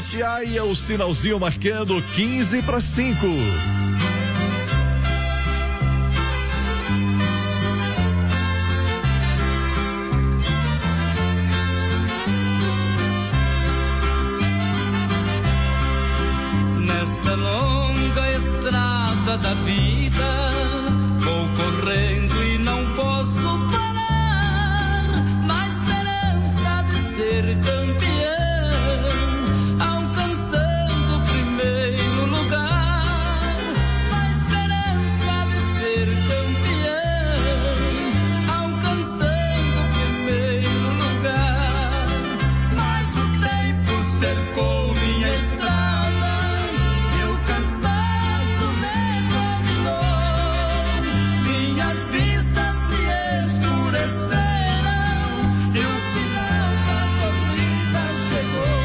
Itatiaia, o sinalzinho marcando 4:45. Nesta longa estrada da vida, vou correndo e não posso parar, na esperança de ser campeão, alcançando o primeiro lugar, na esperança de ser campeão, alcançando o primeiro lugar, mas o tempo cercou minha estrada, meu cansaço me dominou, minhas vistas se escureceram e o final da corrida chegou.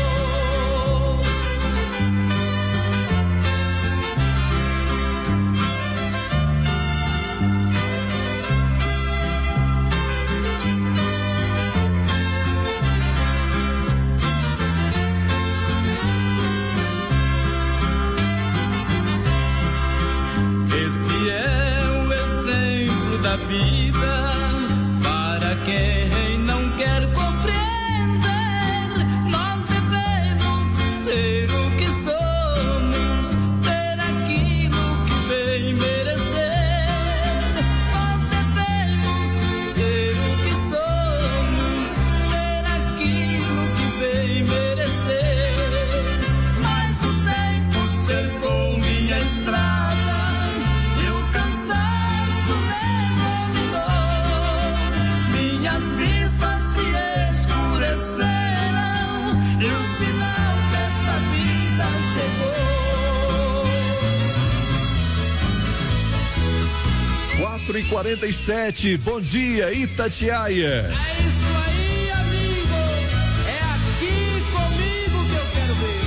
Este é o exemplo da vida para quem não quer compreender. Nós devemos ser o que somos, ter aquilo que bem merecer. Nós devemos ser o que somos, ter aquilo que bem merecer. Mas o tempo cercou minha estrada, e o cansaço me dominou, minhas vistas se escureceram e o final desta vida chegou. 4:47. Bom dia, Itatiaia. É isso aí, amigo, é aqui comigo que eu quero ver.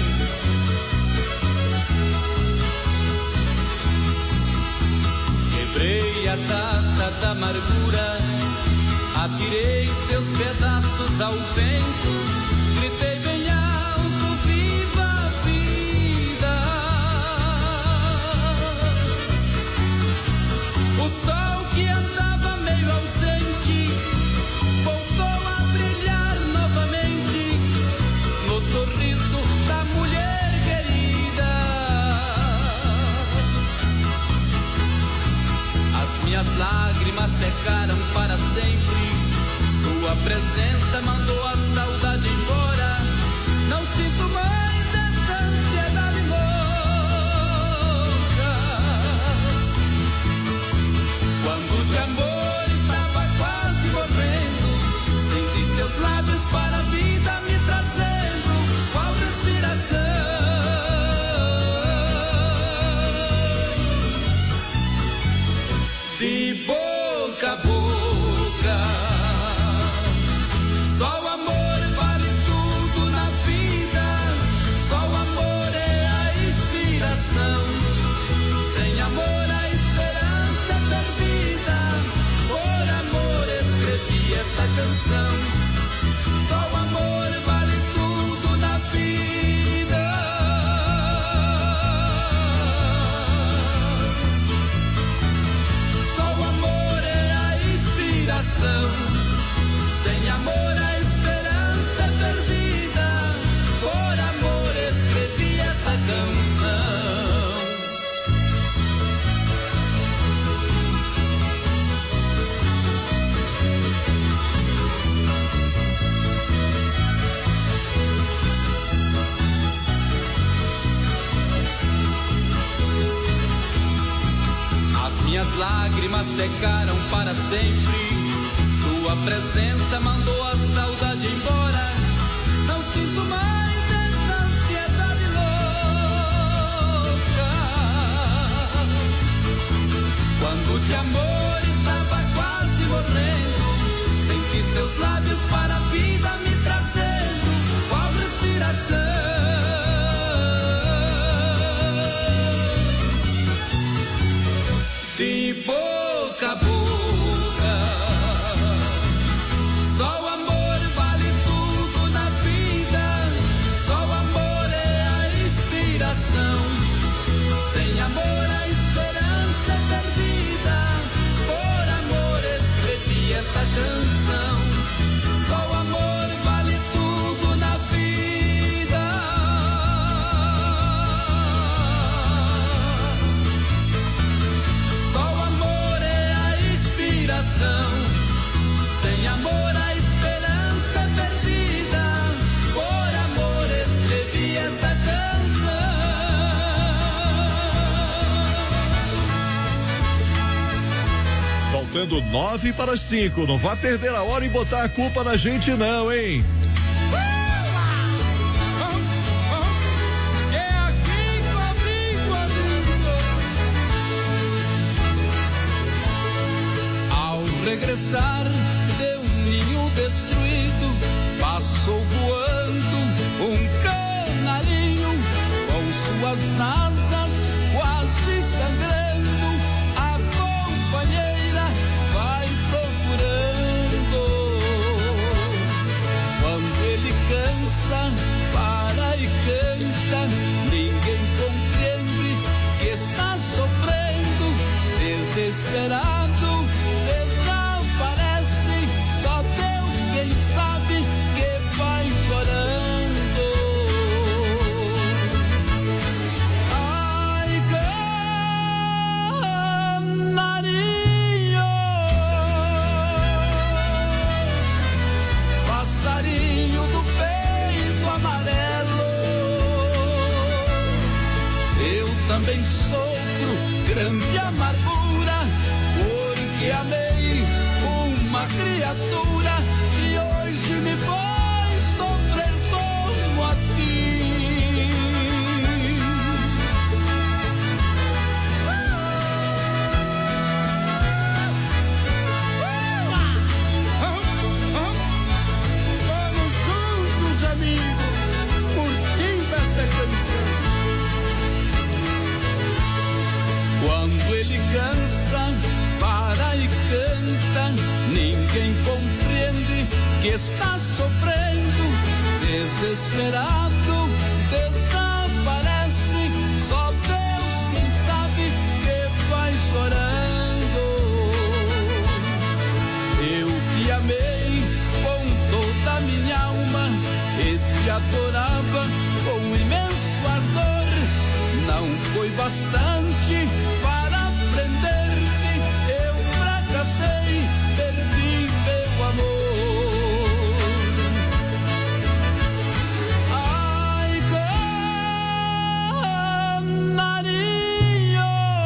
Quebrei a taça da amargura, atirei seus pedaços ao vento, gritei bem alto, viva a vida. O sol que andava meio ausente voltou a brilhar novamente no sorriso da mulher querida. As minhas lágrimas secaram para sempre, sua presença mandou a saudade embora. Não sinto mais esta ansiedade louca. Quando de amor estava quase morrendo, senti seus lábios para a vida me trazendo qual respiração. De boca a boca, só o amor vale tudo na vida, só o amor é a inspiração. Sem amor a esperança é perdida, por amor escrevi esta canção. Só o amor vale tudo na vida. Só o amor é a inspiração. Sem amor a esperança é perdida, por amor escrevi esta canção. As minhas lágrimas secaram para sempre, sua presença mandou a saudade embora. Não sinto mais esta ansiedade louca. Quando de amor estava quase morrendo, senti seus lábios para a vida me trazendo qual respiração. De boca a boca, só o amor vale tudo na vida, só o amor é a faltando 4:55. Não vá perder a hora e botar a culpa na gente não, hein? Regressar de um ninho destruído, passou voando um canarinho com suas asas quase sangrando. A companheira vai procurando. Quando ele cansa, para e canta, ninguém compreende que está sofrendo, desesperado. Só Deus quem sabe que vai chorando. Ai, canarinho, passarinho do peito amarelo, eu também sofro grande amargura, porque amei uma criatura que hoje me faz sofrer como a ti. Vamos juntos, amigos, curtindo esta canção. Quando ele cansa, para e canta, ninguém compreende que está sofrendo, desesperado, desaparece. Só Deus quem sabe que vai chorando. Eu te amei com toda a minha alma e te adorava com imenso ardor. Não foi bastante para prender-me, eu fracassei, perdi meu amor. Ai, canarinho,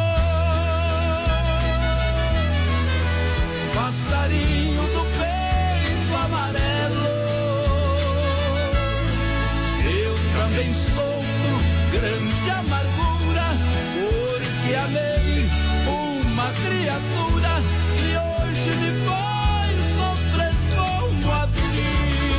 passarinho do peito amarelo, eu também sofro grande amargura, porque amei uma criatura que hoje me faz sofrer como a ti.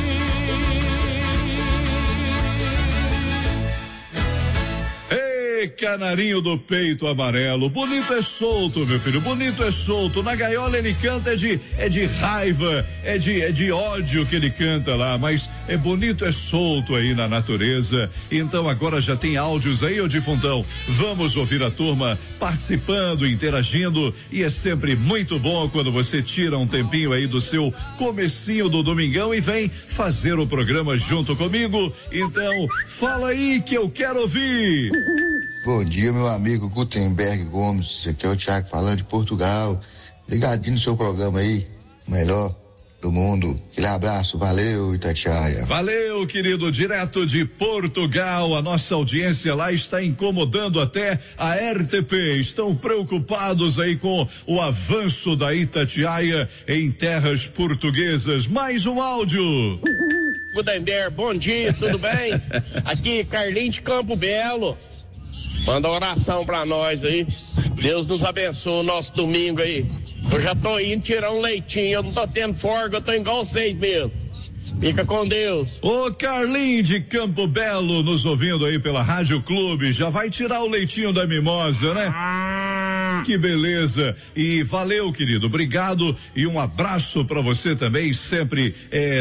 Ei, canarinho do peito amarelo, bonito é solto, meu filho, bonito é solto. Na gaiola ele canta é de raiva, é de ódio que ele canta lá, mas é bonito é solto aí na natureza. Então agora já tem áudios aí, ô Difuntão. Vamos ouvir a turma participando, interagindo, e é sempre muito bom quando você tira um tempinho aí do seu comecinho do domingão e vem fazer o programa junto comigo. Então fala aí que eu quero ouvir. Bom dia, meu amigo Gutenberg Gomes, aqui é o Thiago falando de Portugal, ligadinho no seu programa aí, melhor do mundo. Aquele abraço, valeu, Itatiaia. Valeu, querido, direto de Portugal. A nossa audiência lá está incomodando até a RTP. Estão preocupados aí com o avanço da Itatiaia em terras portuguesas. Mais um áudio. Gutenberg, bom dia, tudo bem? Aqui, Carlinhos de Campo Belo. Manda oração pra nós aí. Deus nos abençoe o nosso domingo aí. Eu já tô indo tirar um leitinho, eu não tô tendo folga, eu tô igual vocês mesmo. Fica com Deus. Ô Carlinhos de Campo Belo nos ouvindo aí pela Rádio Clube, já vai tirar o leitinho da mimosa, né? Que beleza. E valeu, querido, obrigado e um abraço pra você também, sempre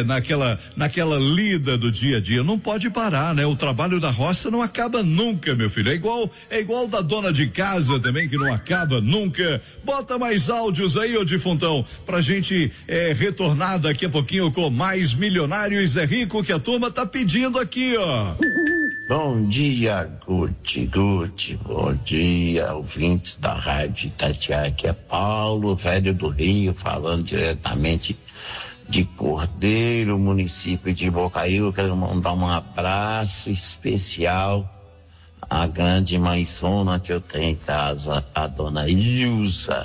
naquela lida do dia a dia. Não pode parar, né? O trabalho da roça não acaba nunca, meu filho. É igual da dona de casa também, que não acaba nunca. Bota mais áudios aí, ô Difuntão, pra gente retornar daqui a pouquinho com mais Milionários é Rico, que a turma tá pedindo aqui, ó. Bom dia, Guti. Bom dia, ouvintes da Rádio Itatiaia. Aqui é Paulo, velho do Rio, falando diretamente de Cordeiro, município de Bocaiúva. Quero mandar um abraço especial à grande mãezona que eu tenho em casa, a dona Ilza.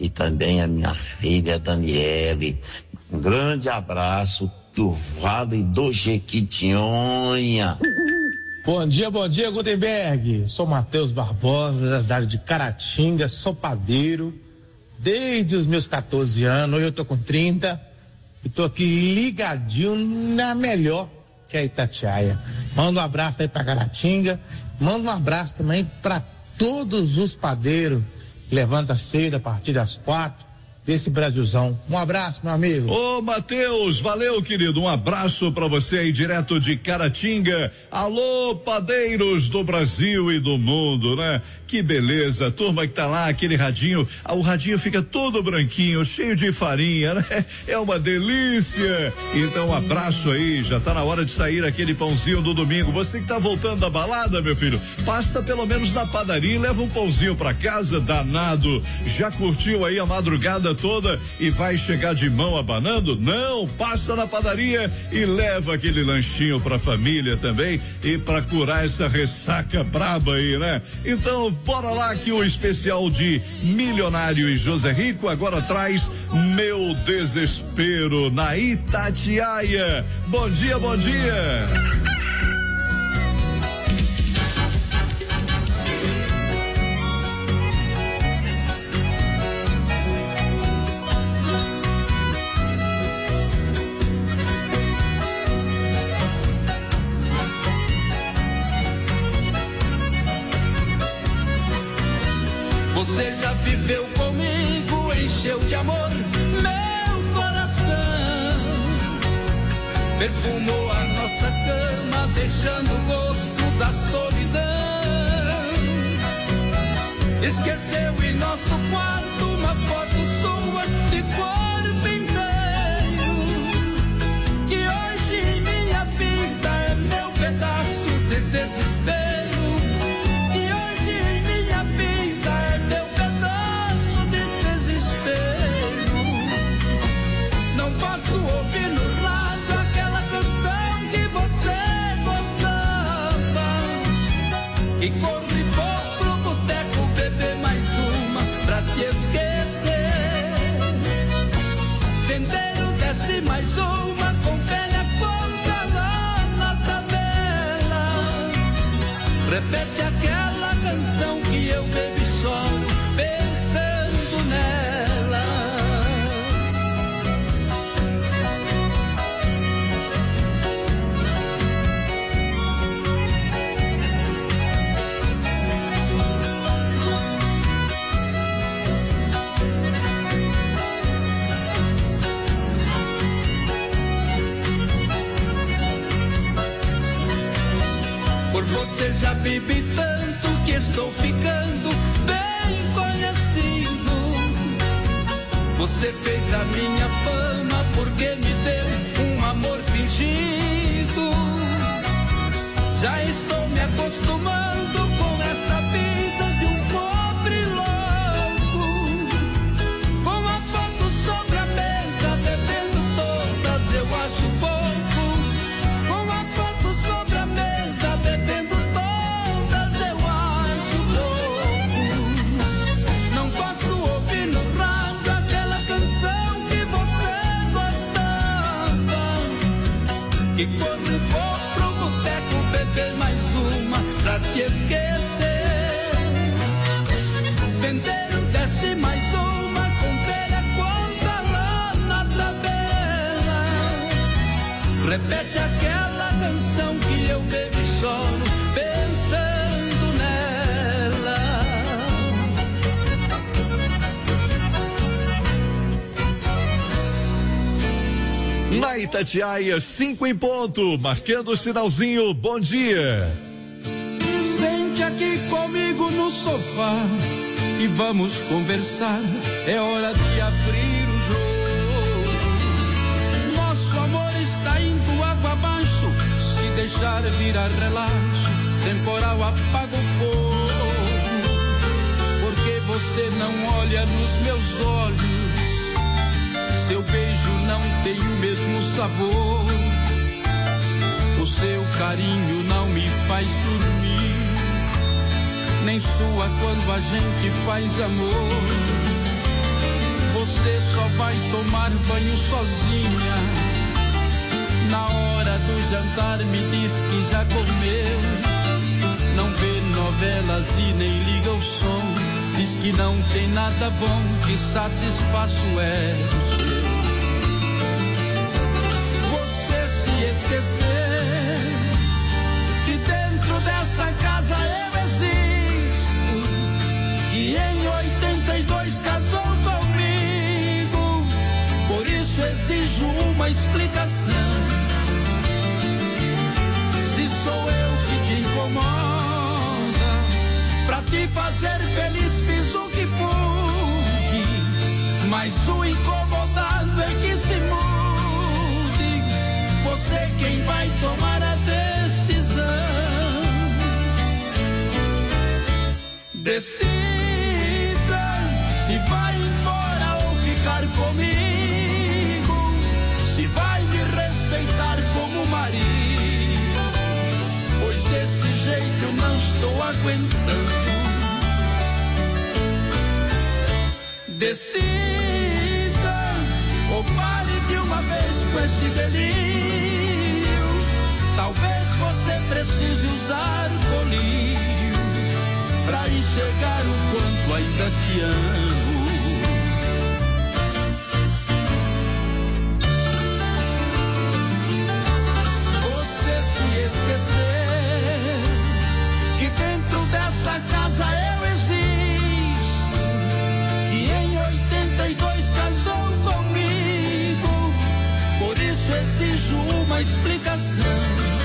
e também a minha filha Daniele. Um grande abraço do Vale do Jequitinhonha. Bom dia, Gutenberg. Sou Matheus Barbosa, da cidade de Caratinga, sou padeiro desde os meus 14 anos. Hoje eu tô com 30 e tô aqui ligadinho na melhor, que é a Itatiaia. Manda um abraço aí pra Caratinga, manda um abraço também para todos os padeiros que levantam cedo a partir das 4 desse Brasilzão. Um abraço, meu amigo. Ô, Matheus, valeu, querido. Um abraço pra você aí, direto de Caratinga. Alô, padeiros do Brasil e do mundo, né? Que beleza, turma que tá lá, aquele radinho, o radinho fica todo branquinho, cheio de farinha, né? É uma delícia. Então, um abraço aí, já tá na hora de sair aquele pãozinho do domingo. Você que tá voltando da balada, meu filho, passa pelo menos na padaria e leva um pãozinho pra casa, danado. Já curtiu aí a madrugada toda e vai chegar de mão abanando? Não, passa na padaria e leva aquele lanchinho pra família também e pra curar essa ressaca braba aí, né? Então, bora lá que o especial de Milionário e José Rico agora traz Meu Desespero na Itatiaia. Bom dia, bom dia. Você já viveu comigo, encheu de amor meu coração, perfumou a nossa cama, deixando o gosto da solidão. Esqueceu em nosso quarto uma foto sua de corpo inteiro, que hoje minha vida é meu pedaço de desespero. Posso ouvir no rádio aquela canção que você gostava, e corro e vou pro boteco beber mais uma pra te esquecer. Vendeiro desce mais uma, confere a conta lá na tabela, repete aquela canção que eu bebi só pensando nela. Por você já bebi tanto que estou ficando bem conhecido. Você fez a minha fama porque me deu um amor fingido. Já estou me acostumando com esta vida de um pobre louco, com a foto sobre a mesa, bebendo todas eu acho pouco. Com a foto sobre a mesa, bebendo todas eu acho pouco. Não posso ouvir no rádio aquela canção que você gostava, e quando vou pro boteco beber mais uma pra te esquecer. Vendeiro desce mais uma, confere a conta lá na tabela, repete aquela canção que eu bebi solo pensando nela. Na Itatiaia, 5 em ponto, marcando o sinalzinho, bom dia. Sente aqui comigo no sofá e vamos conversar, é hora de abrir o jogo. Nosso amor está indo água abaixo, se deixar virar relaxo, temporal apaga o fogo. Porque você não olha nos meus olhos, seu beijo não tem o mesmo sabor, o seu carinho não me faz dormir, nem sua quando a gente faz amor. Você só vai tomar banho sozinha. Na hora do jantar me diz que já comeu. Não vê novelas e nem liga o som. Diz que não tem nada bom que satisfaça o ego seu. Você se esqueceu que dentro dessa casa eu existo, que em 82 casou comigo. Por isso exijo uma explicação. Se sou eu que te incomoda, pra te fazer feliz fiz o que pude, mas o incomodado é que se mude. Você quem vai tomar a decisão. Decida se vai embora ou ficar comigo, se vai me respeitar como marido, pois desse jeito eu não estou aguentando. Decida ou pare de uma vez com esse delírio. Talvez você precise usar colírio pra enxergar o quanto ainda te amo. Você se esqueceu que dentro dessa casa eu existo, que em 82 casou comigo. Por isso exijo uma explicação.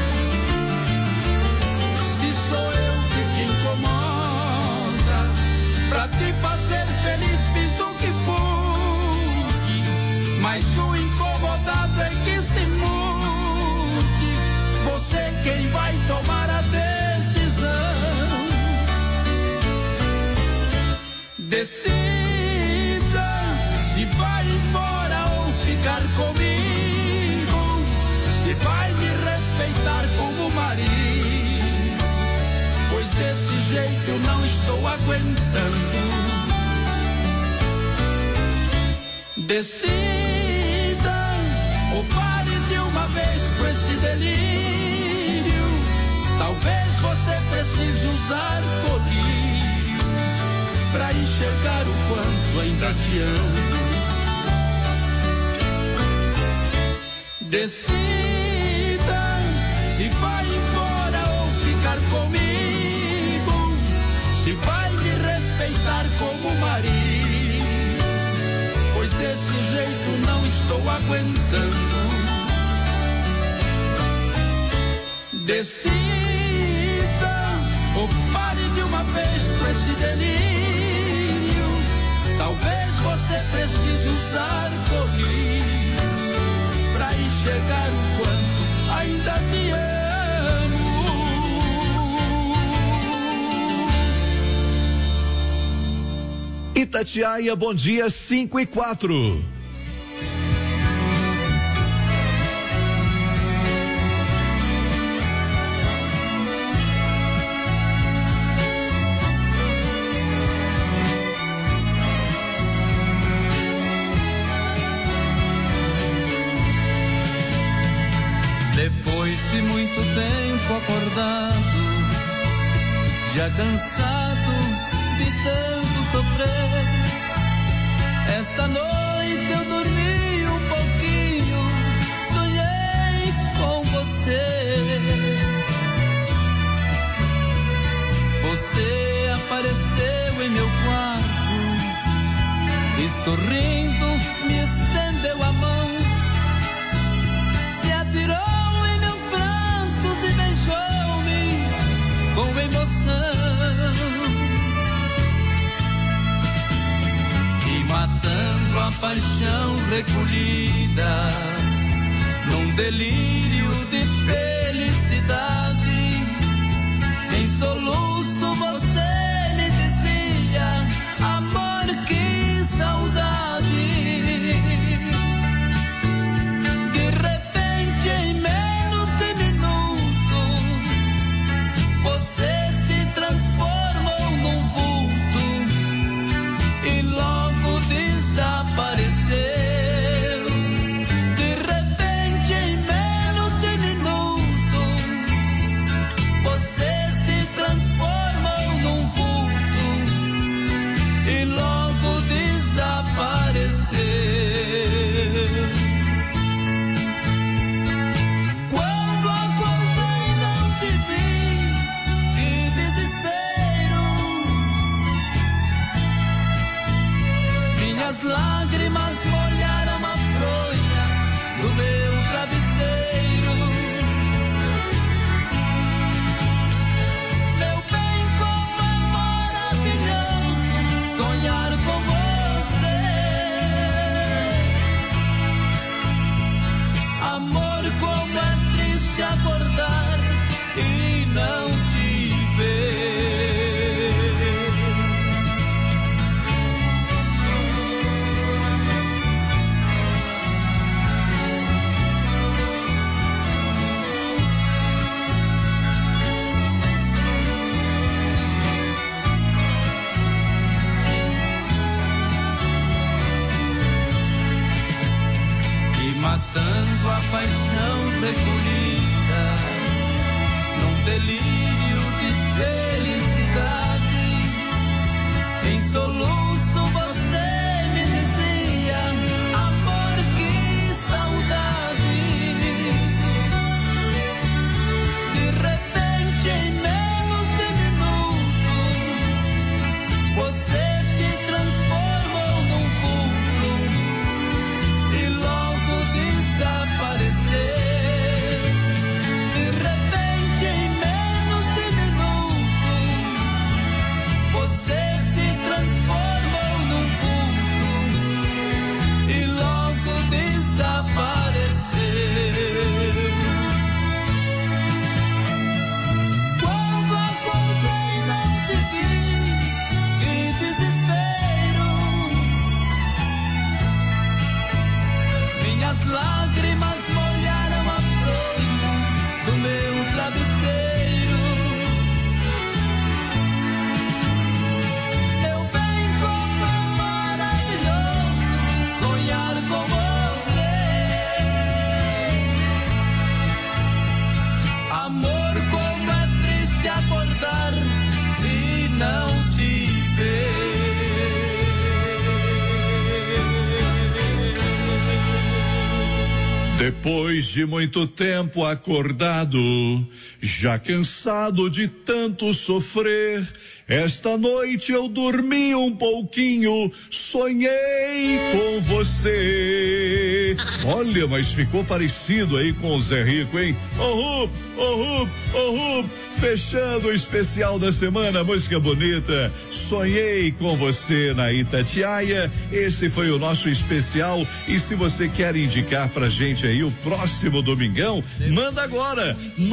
Se sou eu que te incomoda, pra te fazer feliz fiz o que pude, mas o incomodado é que se mude. Você quem vai tomar a decisão. Decida se vai embora ou ficar comigo, se vai me respeitar como marido, pois desse jeito eu não estou aguentando. Decida ou pare de uma vez com esse delírio. Talvez você precise usar colírio pra enxergar o quanto ainda te amo. Decida se vai embora ou ficar comigo, se vai me respeitar como marido, pois desse jeito não estou aguentando. Decida ou pare de uma vez com esse delírio. Talvez você precise usar colírio pra enxergar o quanto ainda te amo. Itatiaia, bom dia, 5:04. Depois de muito tempo acordado, já cansado de tanto sofrer, esta noite eu dormi um pouquinho, sonhei com você. Você apareceu em meu quarto e sorrindo me estendeu a mão, se atirou e beijou-me com emoção, e matando a paixão recolhida num delírio de felicidade, em soluço você me dizia: amor, que saudade. De repente, em menos de você se transformou num vulto e logo desapareceu. Minhas lágrimas molharam a fronha do meu travesseiro. Meu bem, como é maravilhoso sonhar com você. Amor, como é triste acordar e não te ver. Matando a paixão recolhida num delírio de felicidade. Em soluço você me dizia: amor, que saudade. De repente, em menos de minuto, você se transformou num vulto e logo desaparecer. De repente, em menos de minuto, você se transformou num vulto e logo desaparecer. Quando acordei não te vi, que desespero. Minhas lágrimas molharam a fronha do meu travesseiro. Meu bem, como é maravilhoso sonhar com você. Amor, como é triste acordar e não te ver. Depois de muito tempo acordado, já cansado de tanto sofrer, esta noite eu dormi um pouquinho, sonhei com você. Olha, mas ficou parecido aí com o Zé Rico, hein? Oh, oh, oh, fechando o especial da semana, música bonita, sonhei com você na Itatiaia. Esse foi o nosso especial, e se você quer indicar pra gente aí o próximo domingão, manda agora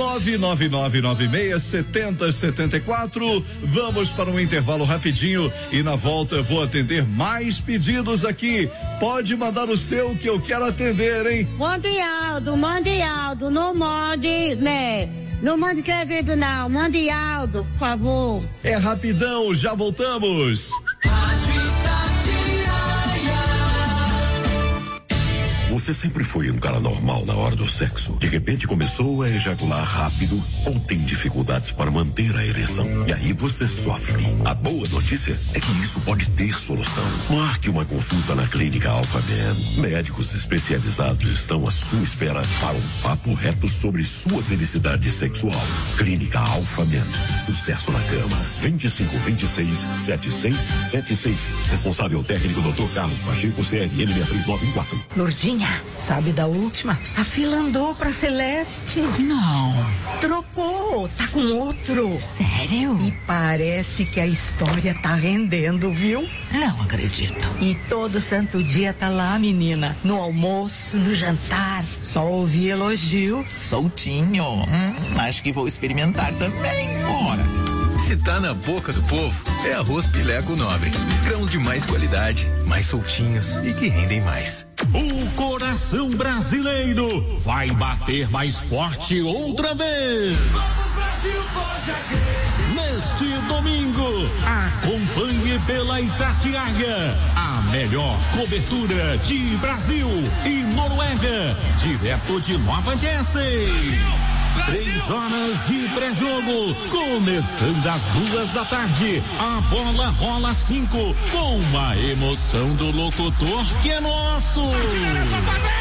999967074. Vamos para um intervalo rapidinho e na volta eu vou atender mais pedidos aqui. Pode mandar o seu que eu quero atender, hein? Mande Aldo, não mande, né? Não mande escrevido não, mande Aldo, por favor. É rapidão, já voltamos. Você sempre foi um cara normal na hora do sexo. De repente começou a ejacular rápido ou tem dificuldades para manter a ereção. E aí você sofre. A boa notícia é que isso pode ter solução. Marque uma consulta na Clínica Alphaman. Médicos especializados estão à sua espera para um papo reto sobre sua felicidade sexual. Clínica Alphaman. Sucesso na cama. 2526-7676. Responsável técnico Dr. Carlos Pacheco, CRN 63914. Lourdinha, sabe da última? A fila andou pra Celeste. Não. Trocou, tá com outro. Sério? E parece que a história tá rendendo, viu? Não acredito. E todo santo dia tá lá, menina. No almoço, no jantar. Só ouvi elogios. Soltinho. Acho que vou experimentar também. Bora. Se tá na boca do povo, é arroz Pileco Nobre. Grãos de mais qualidade, mais soltinhos e que rendem mais. O coração brasileiro vai bater mais forte outra vez. Neste domingo, acompanhe pela Itatiaia a melhor cobertura de Brasil e Noruega, direto de Nova Jersey. 3 horas de pré-jogo, começando às 2h. A bola rola 5, com a emoção do locutor que é nosso. É só fazer!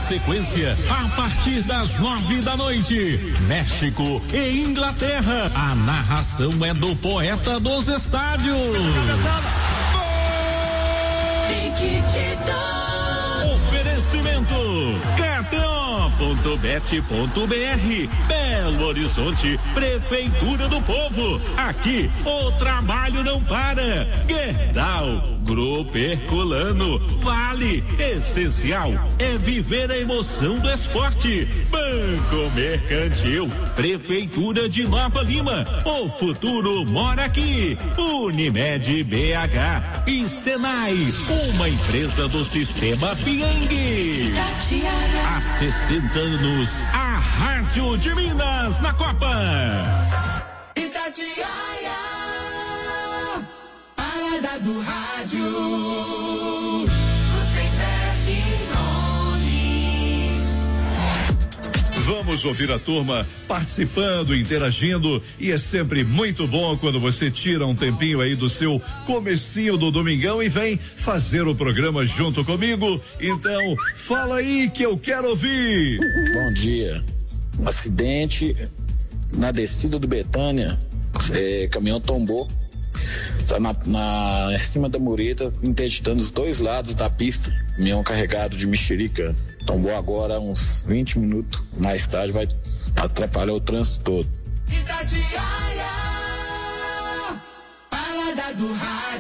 sequência, a partir das 9 da noite, México e Inglaterra. A narração é do poeta dos estádios. Oferecimento KTO.bet.br. Belo Horizonte, Prefeitura do Povo. Aqui o trabalho não para. Gerdau, Grupo Herculano, Vale, essencial é viver a emoção do esporte. Banco Mercantil, Prefeitura de Nova Lima, o futuro mora aqui. Unimed BH e Senai, uma empresa do Sistema Fieng. Há 60 anos, a Rádio de Minas na Copa. Itatiaia, parada do rádio. Vamos ouvir a turma participando, interagindo, e é sempre muito bom quando você tira um tempinho aí do seu comecinho do domingão e vem fazer o programa junto comigo. Então, fala aí que eu quero ouvir. Bom dia. Acidente na descida do Betânia, caminhão tombou, tá em cima da mureta, interditando os dois lados da pista. Caminhão carregado de mexerica tombou agora, uns 20 minutos mais tarde, vai atrapalhar o trânsito todo. Itatiaia, parada do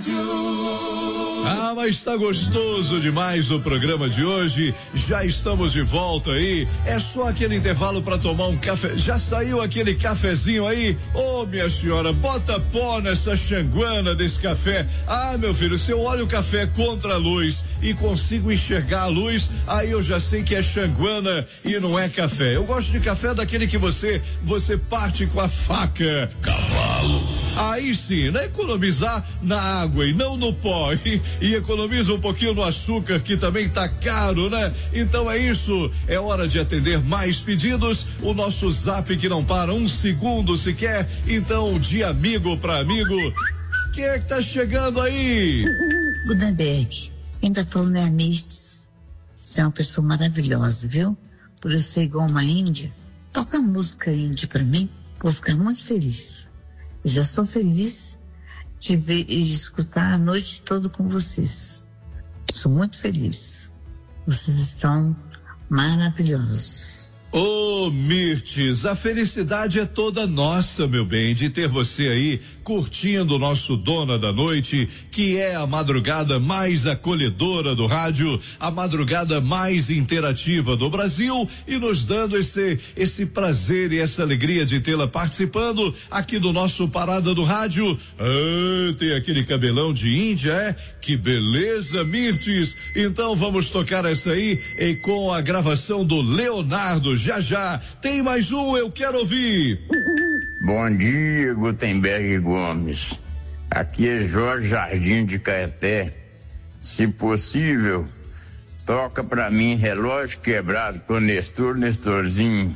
rádio. Ah, mas tá gostoso demais o programa de hoje. Já estamos de volta aí. É só aquele intervalo para tomar um café. Já saiu aquele cafezinho aí? Ô, minha senhora, bota pó nessa xanguana desse café. Ah, meu filho, se eu olho o café contra a luz e consigo enxergar a luz, aí eu já sei que é xanguana e não é café. Eu gosto de café daquele que você parte com a faca. Cavalo. Aí sim, né? Economizar na água e não no pó. E economiza um pouquinho no açúcar, que também tá caro, né? Então é isso, é hora de atender mais pedidos. O nosso zap que não para um segundo sequer. Então, de amigo para amigo, quem é que tá chegando aí? Gutenberg, quem tá falando é a Mirtes. Você é uma pessoa maravilhosa, viu? Por eu ser igual uma índia, toca música índia pra mim, vou ficar muito feliz. Eu já sou feliz de ver e de escutar a noite toda com vocês. Sou muito feliz. Vocês estão maravilhosos. Ô, Mirtes, a felicidade é toda nossa, meu bem, de ter você aí curtindo o nosso Dona da Noite, que é a madrugada mais acolhedora do rádio, a madrugada mais interativa do Brasil, e nos dando esse prazer e essa alegria de tê-la participando aqui do nosso Parada do Rádio. Ah, tem aquele cabelão de índia, é? Que beleza, Mirtes. Então vamos tocar essa aí e com a gravação do Leonardo. Já, tem mais um, eu quero ouvir. Bom dia, Gutenberg Gomes. Aqui é Jorge Jardim de Caeté. Se possível, toca pra mim Relógio Quebrado com Nestorzinho.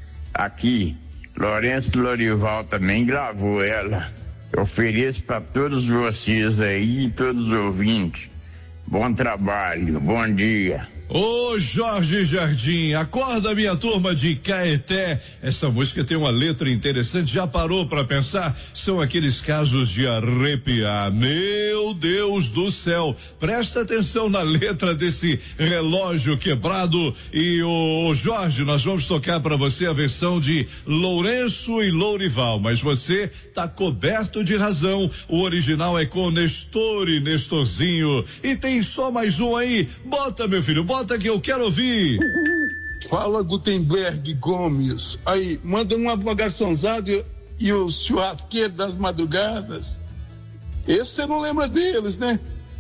Aqui, Lourenço Lorival também gravou ela. Eu ofereço pra todos vocês aí e todos os ouvintes. Bom trabalho, bom dia. Ô Jorge Jardim, acorda minha turma de Caeté. Essa música tem uma letra interessante, já parou pra pensar? São aqueles casos de arrepiar. Meu Deus do céu, presta atenção na letra desse Relógio Quebrado. E o Jorge, nós vamos tocar pra você a versão de Lourenço e Lourival, mas você tá coberto de razão. O original é com Nestor e Nestorzinho. E tem só mais um aí, bota meu filho, bota que eu quero ouvir. Fala, Gutenberg Gomes. Aí, manda uma pra garçonzada e o churrasqueiro das madrugadas. Esse você não lembra deles, né?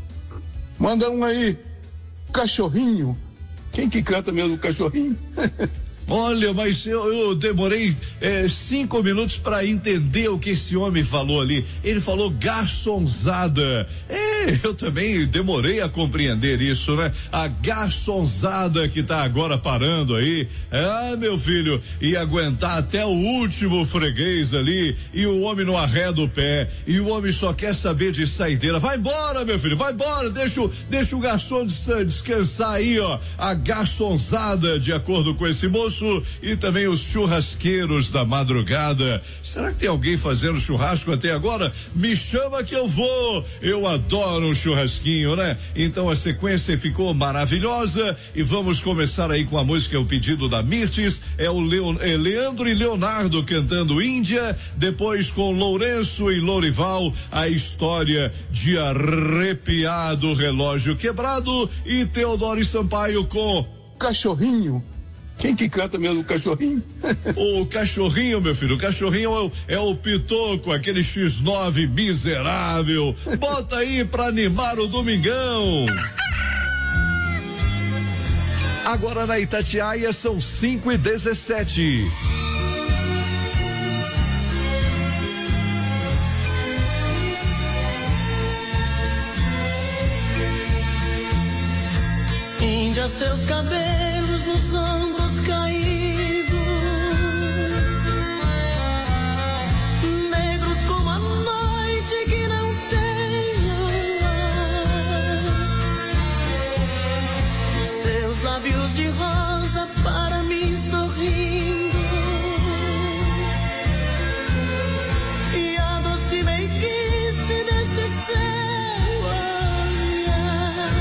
Manda um aí, Cachorrinho. Quem que canta mesmo o Cachorrinho? Olha, mas eu demorei 5 minutos para entender o que esse homem falou ali. Ele falou garçonzada. Eu também demorei a compreender isso, né? A garçonzada que tá agora parando aí, meu filho, e aguentar até o último freguês ali, e o homem não arreda o pé, e o homem só quer saber de saideira. Vai embora, meu filho, vai embora, deixa o garçom descansar aí, ó. A garçonzada, de acordo com esse moço, e também os churrasqueiros da madrugada. Será que tem alguém fazendo churrasco até agora? Me chama que eu vou. Eu adoro um churrasquinho, né? Então a sequência ficou maravilhosa e vamos começar aí com a música, o pedido da Mirtes, é o Leandro e Leonardo cantando Índia, depois com Lourenço e Lourival, a história de arrepiar do relógio quebrado, e Teodoro e Sampaio com Cachorrinho. Quem que canta mesmo o cachorrinho? O cachorrinho, meu filho, o cachorrinho é o Pitoco, aquele X9 miserável. Bota aí pra animar o domingão. Agora na Itatiaia são 5:17. Índia, seus cabelos nos ombros caídos, negros como a noite que não tem luar, seus lábios de rosa para mim sorrindo, e a doce meiguice desse seu olhar.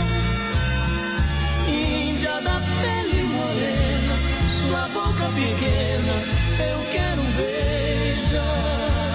Índia da pele morena, sua boca pequena, eu quero beijar.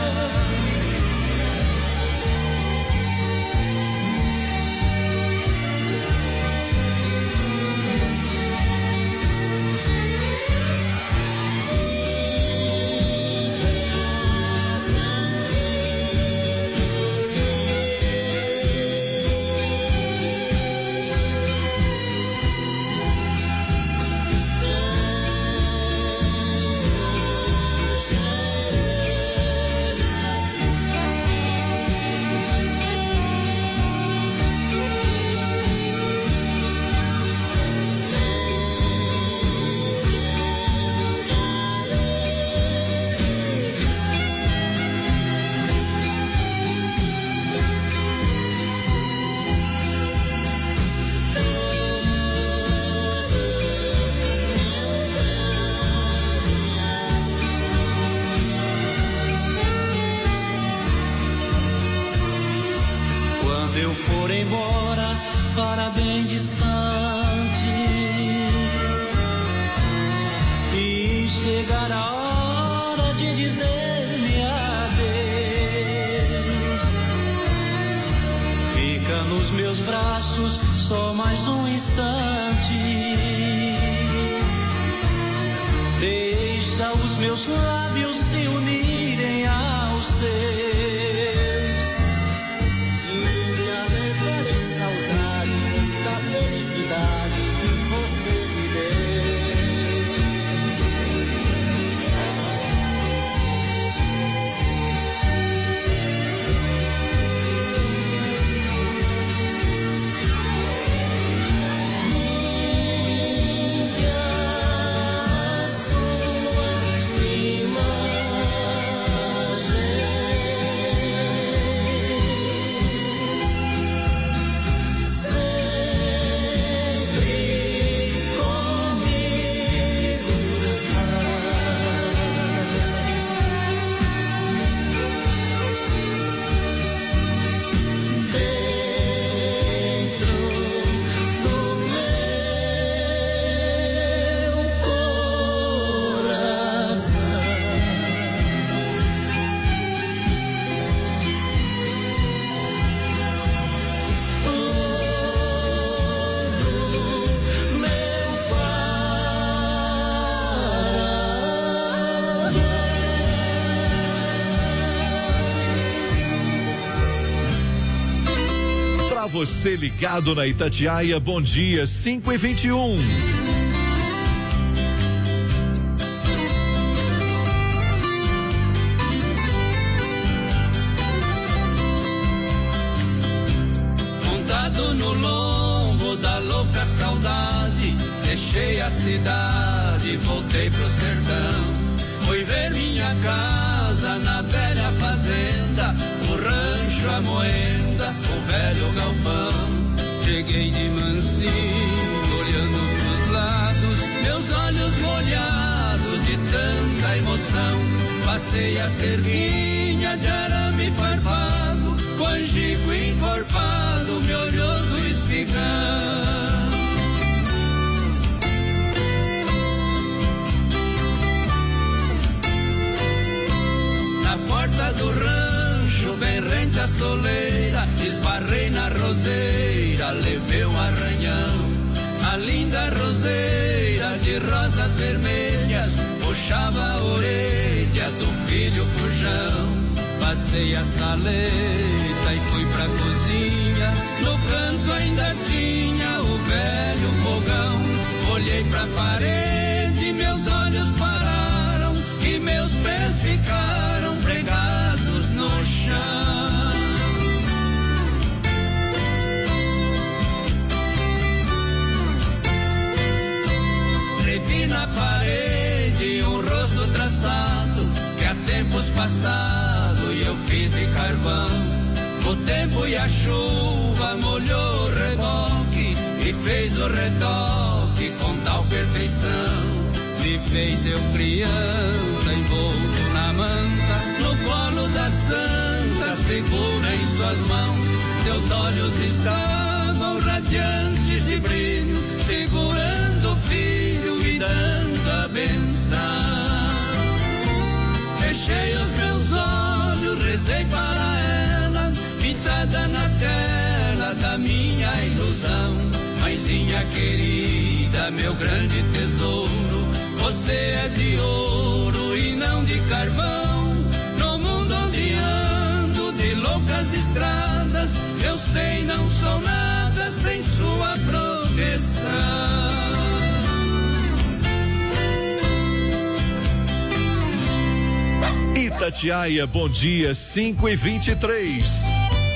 Quando eu for embora para bem distante e chegar a hora de dizer-me adeus, fica nos meus braços só mais um instante, deixa os meus lábios se unirem aos seus. Você ligado na Itatiaia, bom dia, 5:21. no lombo da louca saudade, deixei a cidade, voltei pro sertão. Fui ver minha casa na velha fazenda, o rancho, a moenda, o velho galpão. Cheguei de mansinho, olhando pros lados, meus olhos molhados de tanta emoção. Passei a cerquinha de arame farpado, o angico encorpado me olhou do espigão. Na porta do rancho, bem rente à soleira, esbarrei na roseira, levei um arranhão. A linda roseira de rosas vermelhas puxava a orelha do filho fujão. Passei a saleta e fui pra cozinha, no canto ainda tinha o velho fogão. Olhei pra parede, meus olhos pararam e meus pés ficaram pregados no chão. Revi na parede um rosto traçado que há tempos passado eu fiz de carvão. O tempo e a chuva molhou o reboque e fez o retoque com tal perfeição. Me fez eu criança envolto na manta, no colo da santa segura em suas mãos. Seus olhos estavam radiantes de brilho, segurando o filho e dando a benção. Fechei os meus olhos, rezei para ela, pintada na tela da minha ilusão. Mãezinha querida, meu grande tesouro, você é de ouro e não de carvão. No mundo onde ando de loucas estradas, eu sei não sou nada sem sua proteção. Itatiaia, bom dia, 5h23.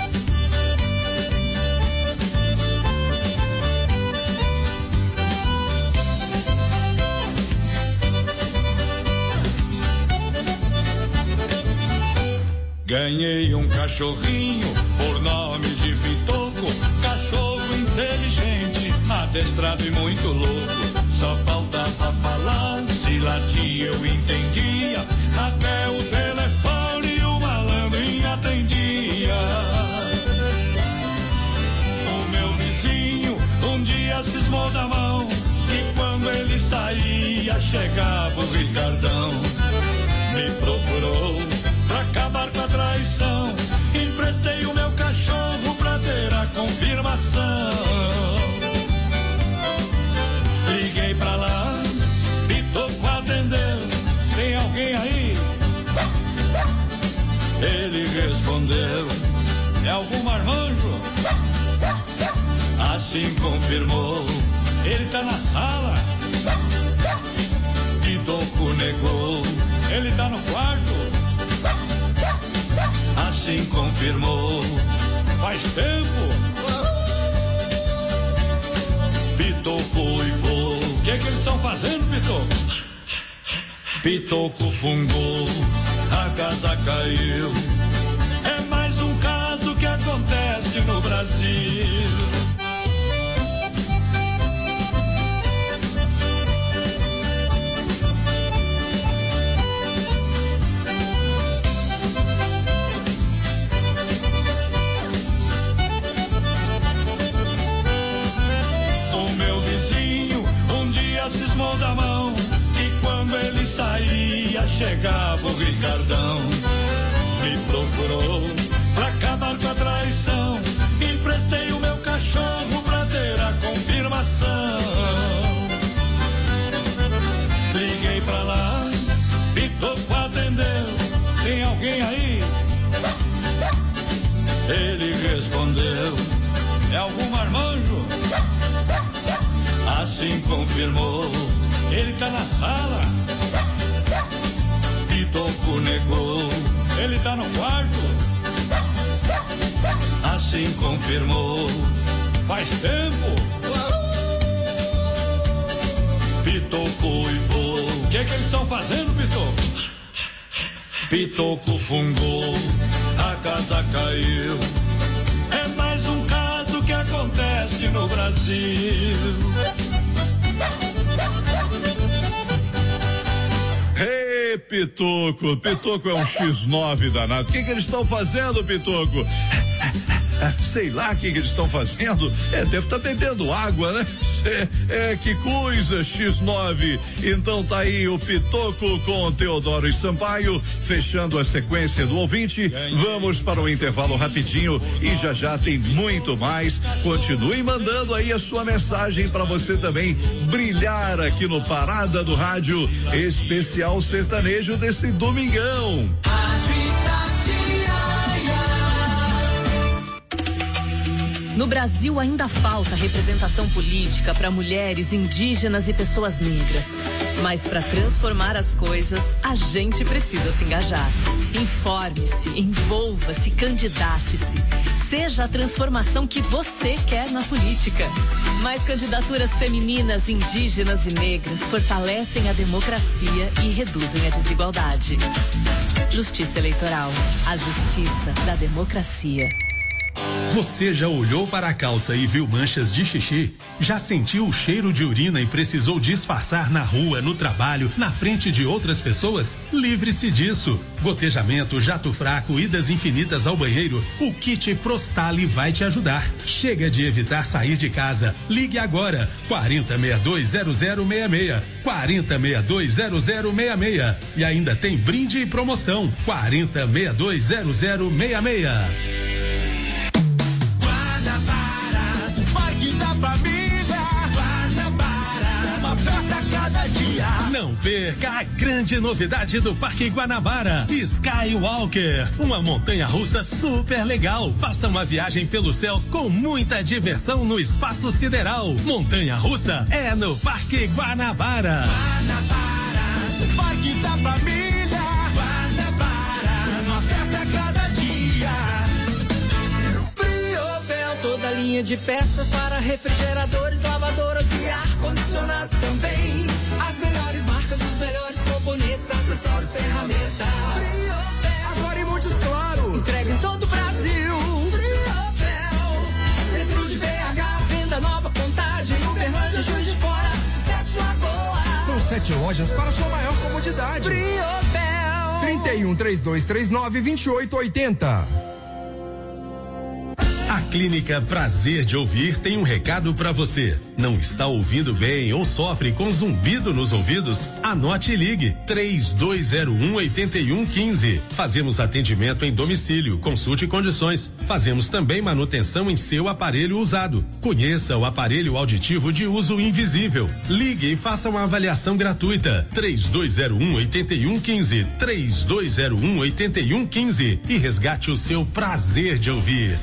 Ganhei um cachorrinho por nome de Pitoco, cachorro inteligente, adestrado e muito louco. Só faltava falar, se latia eu entendia, até o telefone o malandrinho atendia. O meu vizinho um dia cismou da mão, e quando ele saía chegava o Ricardão. Me procurou pra acabar com a traição, emprestei o meu cachorro pra ter a confirmação. Liguei pra lá, Pitoco atendeu, tem alguém aí? Ele respondeu, é algum marmanjo? Assim confirmou, ele tá na sala. Pitoco negou, ele tá no quarto. Assim confirmou, faz tempo. Pitoco uivou, o que eles estão fazendo, Pitoco? Pitoco fungou, a casa caiu. É mais um caso que acontece no Brasil. Cismou da mão, e quando ele saía chegava o Ricardão. Me procurou pra acabar com a traição, emprestei o meu cachorro pra ter a confirmação. Liguei pra lá, Pitoco atendeu, tem alguém aí? Ele respondeu, é algum marmanjo? Assim confirmou, ele tá na sala. Pitoco negou, ele tá no quarto. Assim confirmou, faz Faz tempo. Pitoco e vô. O que eles estão fazendo, Pitoco? Pitoco fungou, a casa caiu. É mais um caso que acontece no Brasil. Ei, Pitoco, Pitoco é um X9 danado. O que eles estão fazendo, Pitoco? Sei lá o que eles estão fazendo. Deve estar bebendo água, né? Que coisa, X9. Então tá aí o Pitoco com Teodoro e Sampaio, fechando a sequência do ouvinte. Vamos para o intervalo rapidinho e já tem muito mais. Continue mandando aí a sua mensagem para você também brilhar aqui no Parada do Rádio Especial Sertanejo desse domingão. No Brasil ainda falta representação política para mulheres, indígenas e pessoas negras. Mas para transformar as coisas, a gente precisa se engajar. Informe-se, envolva-se, candidate-se. Seja a transformação que você quer na política. Mais candidaturas femininas, indígenas e negras fortalecem a democracia e reduzem a desigualdade. Justiça Eleitoral. A justiça da democracia. Você já olhou para a calça e viu manchas de xixi? Já sentiu o cheiro de urina e precisou disfarçar na rua, no trabalho, na frente de outras pessoas? Livre-se disso. Gotejamento, jato fraco, idas infinitas ao banheiro, o kit Prostali vai te ajudar. Chega de evitar sair de casa. Ligue agora, 40620066, 40620066. E ainda tem brinde e promoção, 40620066. Parque da Família, Guanabara, uma festa a cada dia. Não perca a grande novidade do Parque Guanabara, Skywalker, uma montanha-russa super legal. Faça uma viagem pelos céus com muita diversão no espaço sideral. Montanha-russa é no Parque Guanabara. Guanabara, Parque da Família, Guanabara, uma festa a cada dia. Toda linha de peças para refrigeradores, lavadoras e ar-condicionados também. As melhores marcas, os melhores componentes, acessórios, ferramentas. Agora em Montes Claros. Entrega em todo o Brasil. Centro de BH, venda nova, Contagem, Uberlândia, Juiz de Fora, 7 Lagoas. São 7 lojas para sua maior comodidade. Briobel. 31-3239-2880. A Clínica Prazer de Ouvir tem um recado para você. Não está ouvindo bem ou sofre com zumbido nos ouvidos? Anote e ligue 3201-8115. Fazemos atendimento em domicílio, consulte condições. Fazemos também manutenção em seu aparelho usado. Conheça o aparelho auditivo de uso invisível. Ligue e faça uma avaliação gratuita. 3201-8115. 3201-8115 e resgate o seu prazer de ouvir.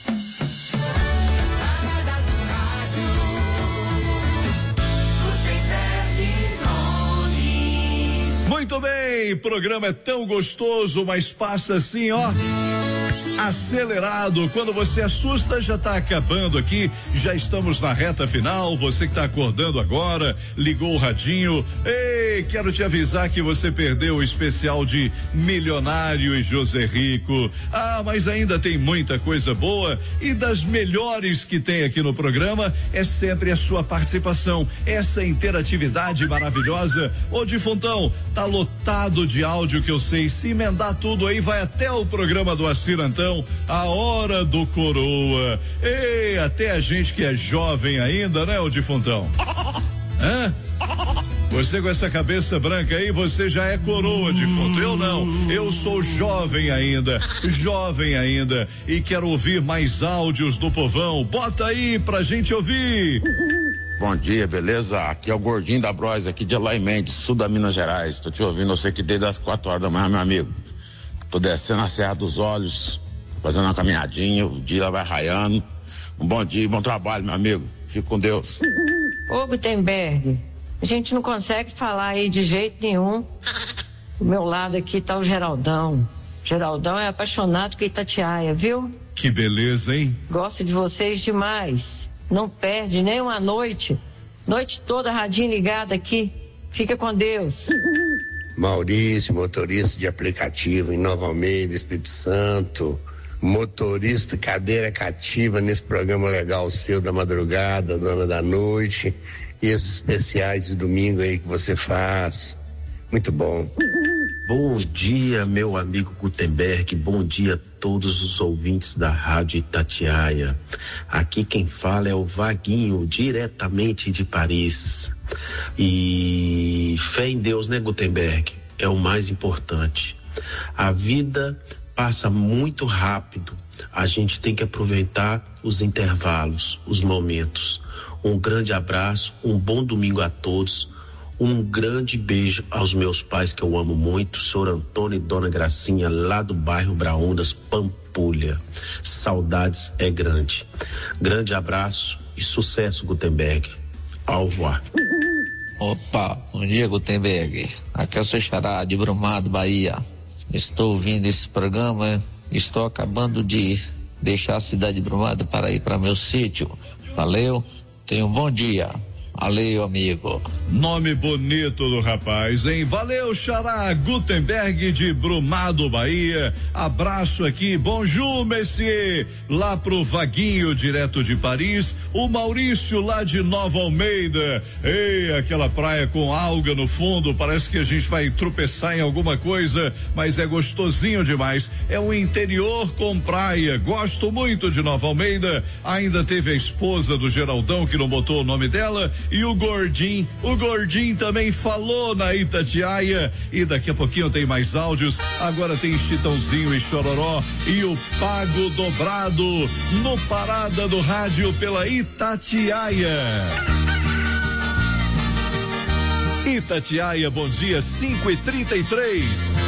Muito bem, programa é tão gostoso, mas passa assim, ó, acelerado. Quando você assusta, já tá acabando aqui, já estamos na reta final. Você que tá acordando agora, ligou o radinho. Ei, quero te avisar que você perdeu o especial de Milionário e José Rico. Ah, mas ainda tem muita coisa boa, e das melhores que tem aqui no programa é sempre a sua participação, essa interatividade maravilhosa. Ô Difuntão, tá lotado de áudio que eu sei, se emendar tudo aí vai até o programa do Acirantão, a hora do coroa. Ei, até a gente que é jovem ainda, né, ô Difuntão? Hã? Você com essa cabeça branca aí, você já é coroa, Difunto. Eu não, eu sou jovem ainda, e quero ouvir mais áudios do povão. Bota aí pra gente ouvir. Bom dia, beleza? Aqui é o Gordinho da Bros, aqui de Elaine Mendes, sul da Minas Gerais. Tô te ouvindo, eu sei que desde as 4 horas da manhã, meu amigo. Tô descendo a Serra dos Olhos, fazendo uma caminhadinha, o dia vai raiando. Um bom dia, bom trabalho, meu amigo. Fique com Deus. Ô, Gutenberg, a gente não consegue falar aí de jeito nenhum. Do meu lado aqui tá o Geraldão. Geraldão é apaixonado com Itatiaia, viu? Que beleza, hein? Gosto de vocês demais. Não perde nem uma noite. Noite toda, radinho ligado aqui. Fica com Deus. Maurício, motorista de aplicativo em Nova Almeida, Espírito Santo. Motorista cadeira cativa nesse programa legal seu da madrugada, dona da noite. E esses especiais de domingo aí que você faz. Muito bom. Bom dia, meu amigo Gutenberg. Bom dia a todos os ouvintes da Rádio Itatiaia. Aqui quem fala é o Vaguinho, diretamente de Paris. E fé em Deus, né, Gutenberg? É o mais importante. A vida passa muito rápido. A gente tem que aproveitar os intervalos, os momentos. Um grande abraço, um bom domingo a todos. Um grande beijo aos meus pais que eu amo muito, Sr. Antônio e Dona Gracinha, lá do bairro Braundas, Pampulha. Saudades é grande. Grande abraço e sucesso, Gutenberg. Au revoir. Opa, bom dia, Gutenberg. Aqui é o seu xará de Brumado, Bahia. Estou ouvindo esse programa, estou acabando de deixar a cidade de Brumado para ir para meu sítio. Valeu, tenha um bom dia. Valeu, amigo. Nome bonito do rapaz, hein? Valeu, xará. Gutenberg de Brumado, Bahia. Abraço aqui. Bonjour, monsieur. Lá pro Vaguinho, direto de Paris. O Maurício, lá de Nova Almeida. Ei, aquela praia com alga no fundo. Parece que a gente vai tropeçar em alguma coisa, mas é gostosinho demais. É um interior com praia. Gosto muito de Nova Almeida. Ainda teve a esposa do Geraldão, que não botou o nome dela. E o Gordinho também falou na Itatiaia. E daqui a pouquinho tem mais áudios. Agora tem Chitãozinho e Chororó e o Pago Dobrado no Parada do Rádio pela Itatiaia. Itatiaia, bom dia, 5h33.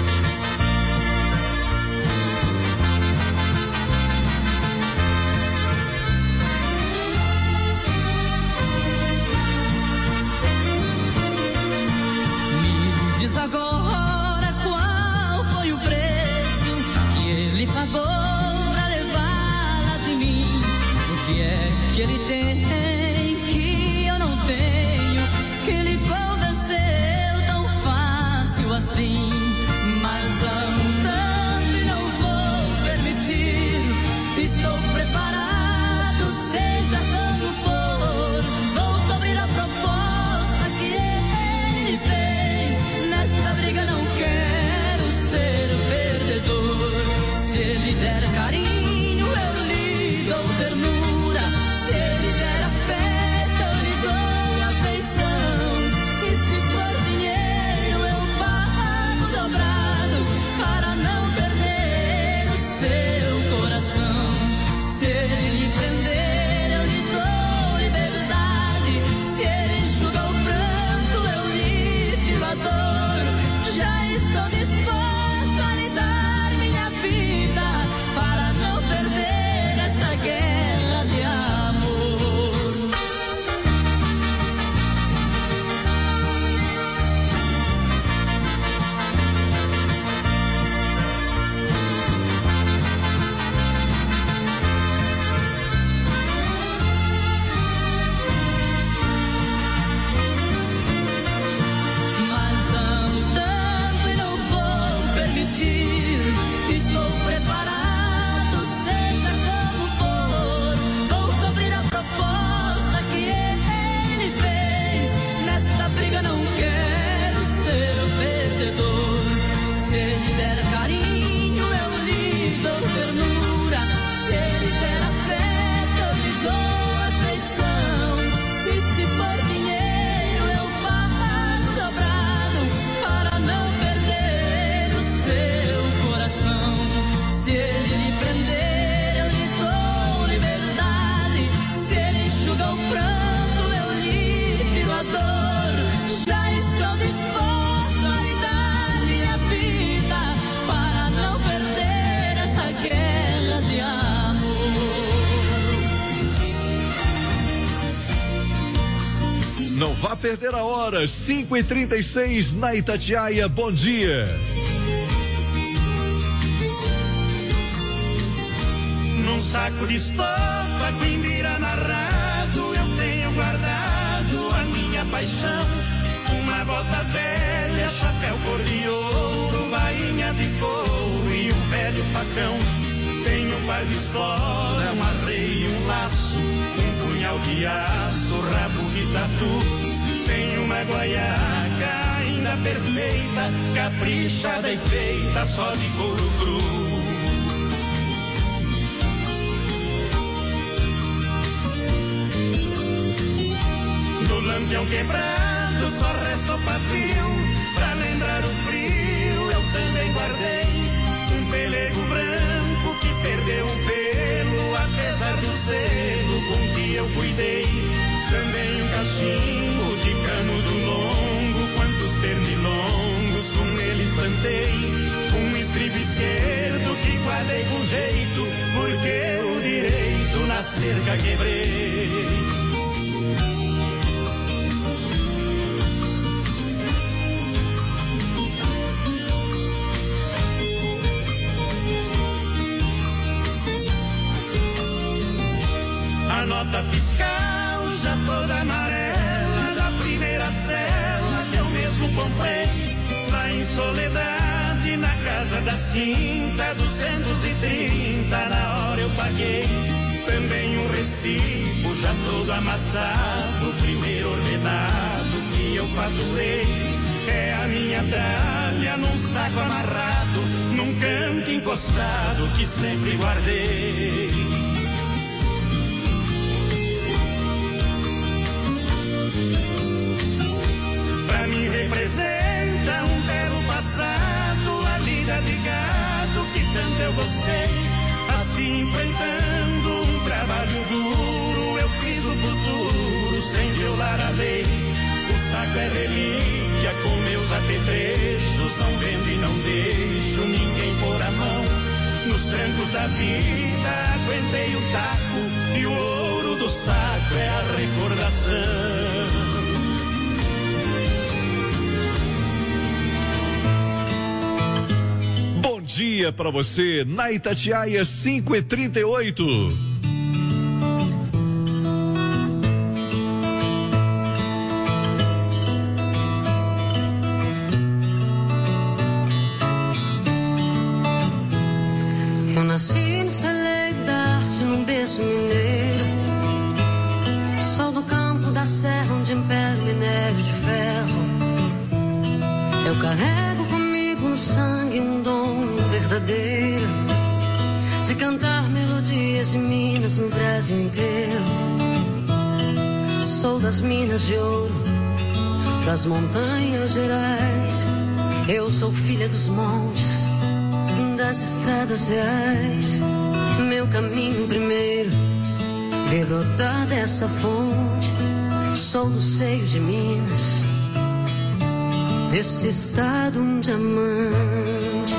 Agora qual foi o preço que ele pagou pra levá-la de mim? O que é que ele tem que eu não tenho, que ele convenceu tão fácil assim? Mas amo tanto e não vou permitir. Estou preparado, seja como for. Vou ouvir a proposta que ele fez. Nesta briga não quero ser o perdedor. Se ele der carinho, eu lhe dou ternura. Se ele der afeto, eu lhe dou afeição. E se for dinheiro, eu pago dobrado para não perder o seu coração. Se ele lhe prender, eu lhe dou liberdade. Se ele enxuga o pranto, eu lhe tiro a dor. Já estou disposto a lhe dar minha vida para não perder essa guerra de amor. Mas amo tanto e não vou permitir. Estou preparado, seja como for. Vou cobrir a proposta que ele fez. Nesta briga não quero ser o perdedor. Se ele der carinho, eu lhe dou ternura. Se ele der afeto, eu lhe dou afeição. E se for dinheiro, eu pago dobrado para não perder o seu coração. Se ele lhe prender, eu lhe dou liberdade. Se ele enxuga o pranto, eu lhe tiro a dor. Já estou disposto a lhe dar minha vida para não perder essa guerra de amor. Não vá perder a hora, 5h36 na Itatiaia, bom dia. Num saco de estopa que vira na rádio, paixão. Uma bota velha, chapéu cor de ouro, bainha de couro e um velho facão. Tenho um par de espora, amarrei um laço, um punhal de aço, rabo de tatu. Tenho uma guaiaca ainda perfeita, caprichada e feita só de couro cru. Do lampião quebrado só resta o pavio, pra lembrar o frio eu também guardei um pelego branco que perdeu o pelo, apesar do zelo com que eu cuidei. Também um cachimbo de cano do longo, quantos pernilongos com ele espantei. Um estribo esquerdo que guardei com jeito, porque o direito na cerca quebrei. A nota fiscal já toda amarela, da primeira cela que eu mesmo comprei. Lá em Soledade, na casa da cinta, 230, na hora eu paguei. Também um recibo já todo amassado, o primeiro ordenado que eu faturei. É a minha tralha num saco amarrado, num canto encostado que sempre guardei. Pra mim representa um belo passado, a lida de gado que tanto eu gostei. Assim enfrentando um trabalho duro, eu fiz o futuro sem violar a lei. O saco é relíquia com meus apetrechos, não vendo e não deixo ninguém pôr a mão. Nos trancos da vida aguentei o taco, e o ouro do saco é a recordação. Bom dia pra você, na Itatiaia 5h38. Eu nasci no celeiro da arte, num berço mineiro. Sou do campo da serra, onde impera o minério de ferro. Eu carrego comigo no sangue um dom verdadeiro, de cantar melodias de Minas no Brasil inteiro. Sou das Minas de Ouro, das Montanhas Gerais. Eu sou filha dos montes, das estradas reais. Meu caminho primeiro, ver brotar dessa fonte. Sou do seio de Minas, desse estado um diamante.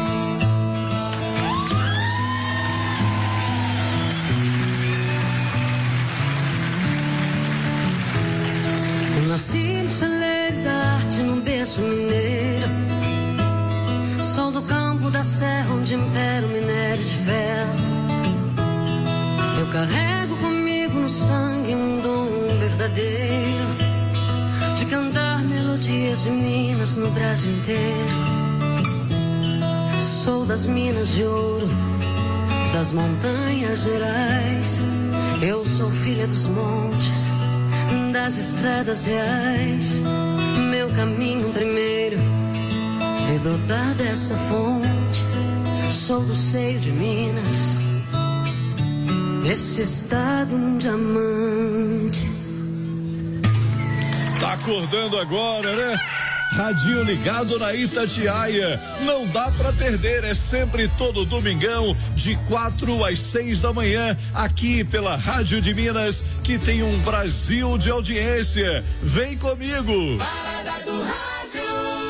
Eu nasci no celeiro da arte, num berço mineiro. Sou do campo da serra, onde impera o minério de ferro. Eu carrego comigo no sangue um dom verdadeiro, de cantar melodias de Minas no Brasil inteiro. Sou das Minas de Ouro, das Montanhas Gerais. Eu sou filha dos montes, das estradas reais. Meu caminho primeiro, ver brotar dessa fonte. Sou do seio de Minas, desse estado um diamante. Tá acordando agora, né? Radinho ligado na Itatiaia. Não dá pra perder, é sempre todo domingão, de 4 às 6 da manhã, aqui pela Rádio de Minas, que tem um Brasil de audiência. Vem comigo! Parada do rádio.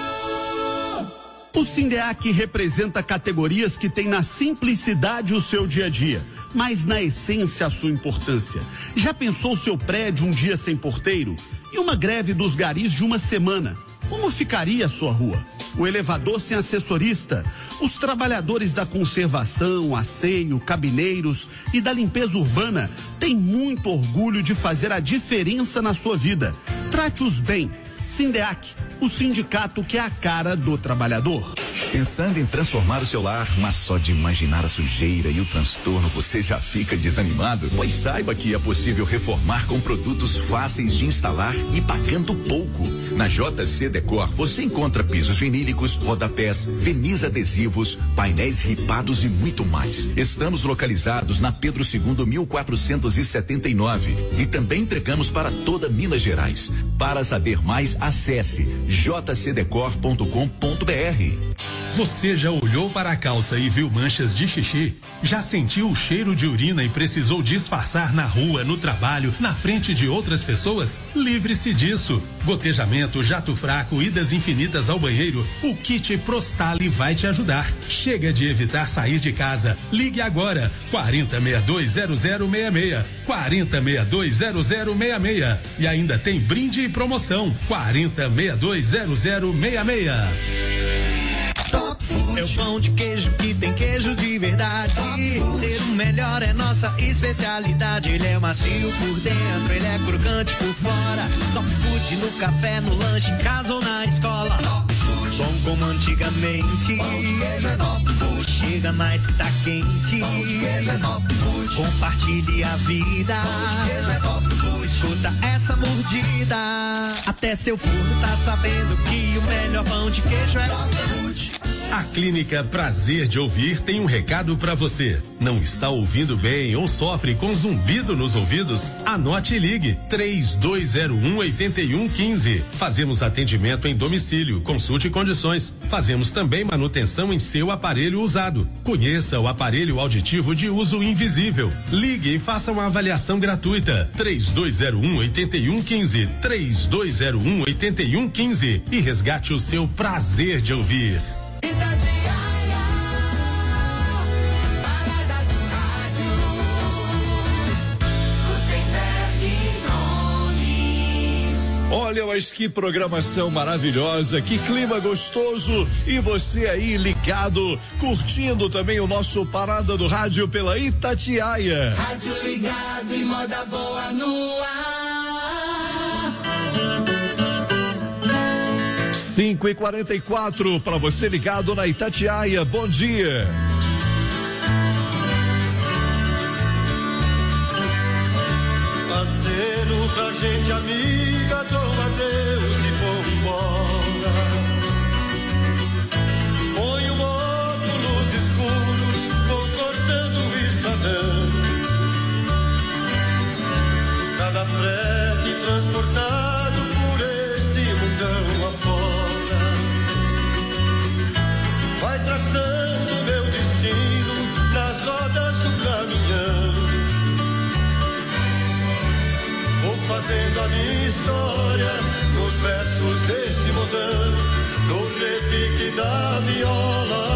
O Sindeac representa categorias que têm na simplicidade o seu dia a dia, mas na essência a sua importância. Já pensou seu prédio um dia sem porteiro? E uma greve dos garis de uma semana? Como ficaria a sua rua? O elevador sem assessorista? Os trabalhadores da conservação, asseio, cabineiros e da limpeza urbana têm muito orgulho de fazer a diferença na sua vida. Trate-os bem. Sindeac, o sindicato que é a cara do trabalhador. Pensando em transformar o seu lar, mas só de imaginar a sujeira e o transtorno você já fica desanimado? Pois saiba que é possível reformar com produtos fáceis de instalar e pagando pouco. Na JC Decor você encontra pisos vinílicos, rodapés, verniz adesivos, painéis ripados e muito mais. Estamos localizados na Pedro II, 1479 e também entregamos para toda Minas Gerais. Para saber mais, acesse jcdecor.com.br. Você já olhou para a calça e viu manchas de xixi? Já sentiu o cheiro de urina e precisou disfarçar na rua, no trabalho, na frente de outras pessoas? Livre-se disso. Gotejamento, jato fraco, idas infinitas ao banheiro, o kit Prostali vai te ajudar. Chega de evitar sair de casa. Ligue agora, 40620066, 40620066. E ainda tem brinde e promoção, 40620066. É o pão de queijo que tem queijo de verdade. Ser o melhor é nossa especialidade. Ele é macio por dentro, ele é crocante por fora. Top Food no café, no lanche, em casa ou na escola. Bom como antigamente. Chega mais que tá quente. Compartilhe a vida. Escuta essa mordida. Até seu furo tá sabendo que o melhor pão de queijo é Top Food. A Clínica Prazer de Ouvir tem um recado para você. Não está ouvindo bem ou sofre com zumbido nos ouvidos? Anote e ligue 3201-8115. Fazemos atendimento em domicílio, consulte condições. Fazemos também manutenção em seu aparelho usado. Conheça o aparelho auditivo de uso invisível. Ligue e faça uma avaliação gratuita. 3201-8115. 3201-8115 e resgate o seu prazer de ouvir. Olha, mas que programação maravilhosa, que clima gostoso, e você aí ligado, curtindo também o nosso Parada do Rádio pela Itatiaia. Rádio ligado e moda boa no ar. 5h44 para você ligado na Itatiaia, bom dia. Aceno pra gente amiga, dou adeus e vou embora. Ponho moto nos escuros, vou cortando o estradão. Cada frete transportado por esse mundão afora vai traçando meu destino nas rodas do caminhão. Vou fazendo a minha história nos versos desse modão, no repique da viola.